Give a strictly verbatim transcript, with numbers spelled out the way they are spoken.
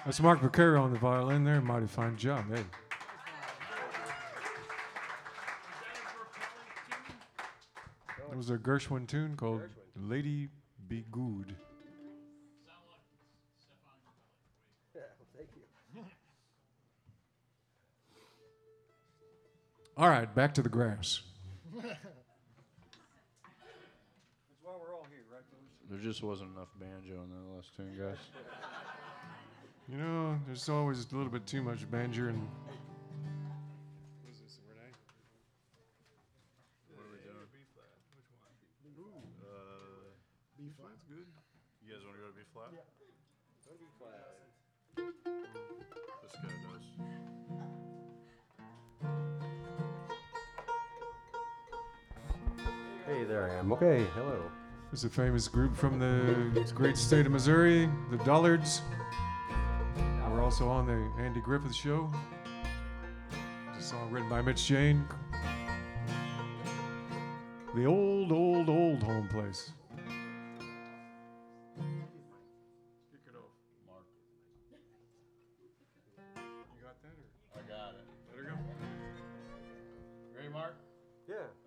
That's Mark Vaquero on the violin there. Mighty fine job, hey. That was a Gershwin tune called Gershwin. Lady Be Good. Yeah, well, thank you. All right, back to the grass. That's why we're all here, right, Bruce? There just wasn't enough banjo in that last tune, guys. You know, there's always a little bit too much banjo and. What is this, Renee? What are we doing? B flat. Which one? Uh, B flat's good. you guys want to go to B flat? Go to B flat. This guy does. Hey, there I am. Okay, hello. There's a famous group from the great state of Missouri, the Dullards. We're also on the Andy Griffith Show. It's a song written by Mitch Jane. The old, old, old home place. Kick it off. Mark. You got that? Or I got it. let her go? Ready, Mark? Yeah.